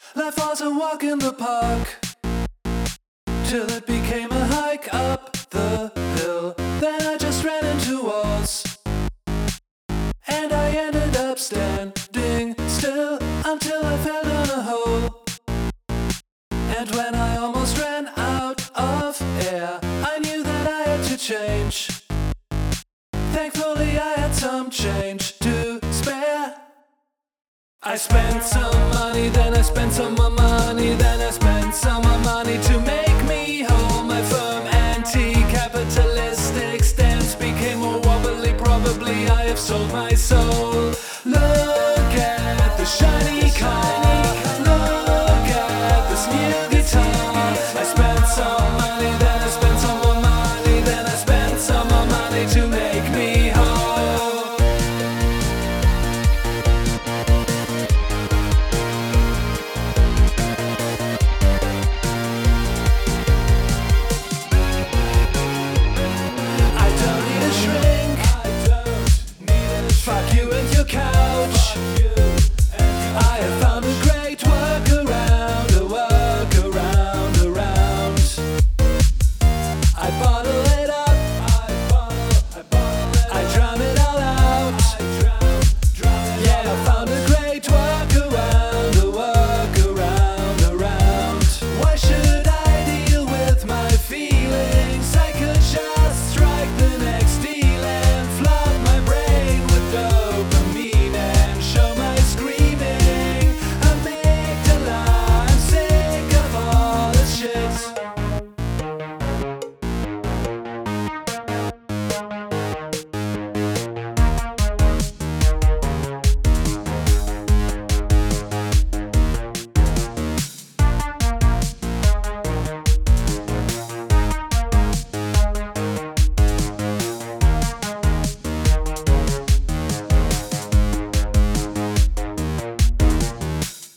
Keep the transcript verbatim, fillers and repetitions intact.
Life was a walk in the park, till it became a hike up the hill. Then I just ran into walls, and I ended up standing still until I fell down a hole. And when I almost ran out of air, I knew that I had to change. Thankfully I had some change to spare. I spent some money, then I spent some more money, then I spent some more money to make me whole. My firm anti-capitalistic stance became more wobbly. Probably I have sold my soul. Look at the shiny kind